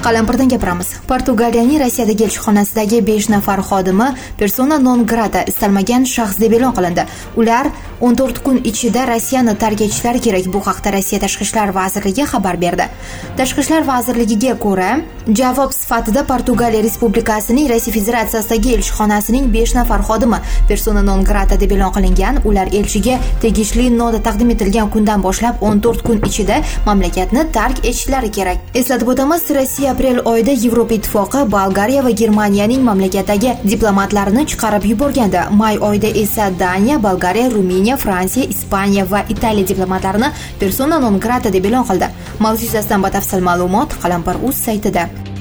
Qalampirdan gapiramiz. Portugaliyaning Rossiyadagi elchixonasidagi 5 nafar xodimi persona non grata istalmagan shaxs deb e'lon qilindi. Ular 14 kun ichida Rossiyani tark etishlari kerak. Bu haqda Rossiya Tashqi ishlar vazirligi xabar berdi. Tashqi ishlar vazirligiga ko'ra, javob sifatida Portugaliya Respublikasining Rossiya Federatsiyasidagi elchixonasining 5 nafar xodimi persona non grata deb e'lon qilingan. Ular elchiga tegishli nota taqdim etilgan kundan boshlab 14 kun ichida mamlakatni tark etishlari kerak. Eslatib o'tamiz, Rossiya aprel oyida Yevropa Ittifoqi Bolgariya va Germaniyaning mamlakatdagi diplomatlarini chiqarib yuborgandi. May oyida esa Daniya, Bolgariya, Ruminiya, Fransiya, Ispaniya va Italiya diplomatlarini persona non grata deb e'lon qildi. Mavzu yuzasidan batafsil ma'lumot Qalampir.uz saytida.